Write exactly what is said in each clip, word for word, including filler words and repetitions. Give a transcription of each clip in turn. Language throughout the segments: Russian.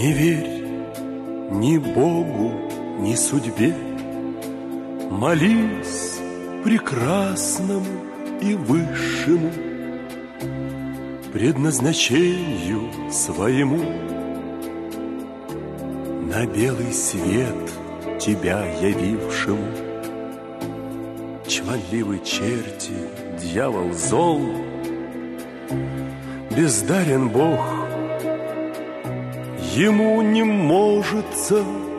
Не верь ни Богу, ни судьбе, молись прекрасному и высшему, предназначению своему. На белый свет тебя явившему. Чванливы черти, дьявол зол, бездарен Бог, ему не можется.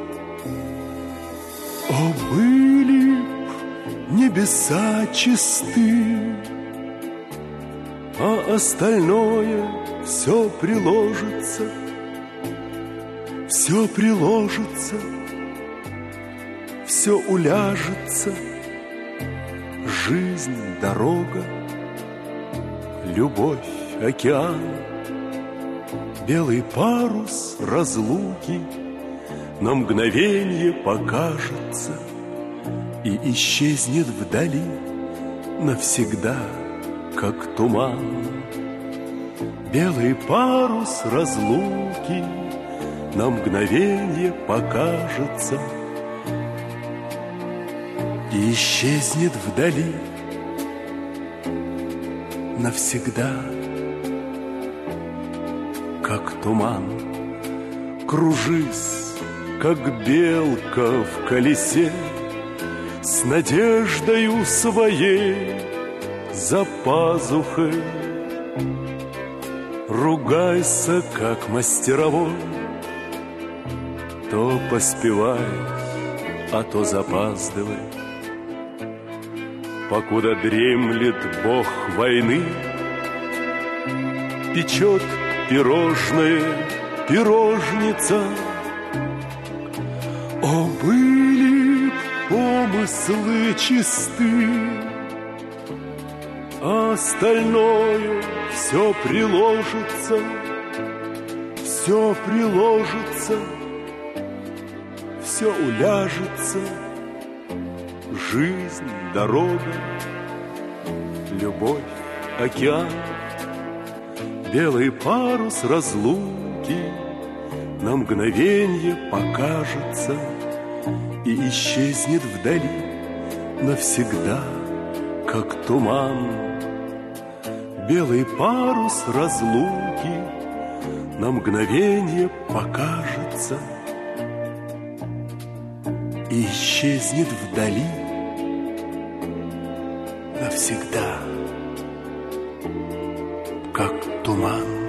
О, были б небеса чисты, а остальное все приложится, все приложится, все уляжется. Жизнь, дорога, любовь, океан, белый парус разлуки на мгновенье покажется и исчезнет вдали навсегда, как туман. Белый парус разлуки на мгновенье покажется и исчезнет вдали навсегда, как туман. Кружись, как белка в колесе, с надеждою своей за пазухой. Ругайся, как мастеровой, то поспевай, а то запаздывай. Покуда дремлет бог войны, печет пирожное пирожница. О, были б помыслы чисты, а остальное все приложится, все приложится, все уляжется. Жизнь, дорога, любовь, океан, белый парус разлуки на мгновенье покажется и исчезнет вдали навсегда, как туман. Белый парус разлуки на мгновенье покажется и исчезнет вдали навсегда, как туман.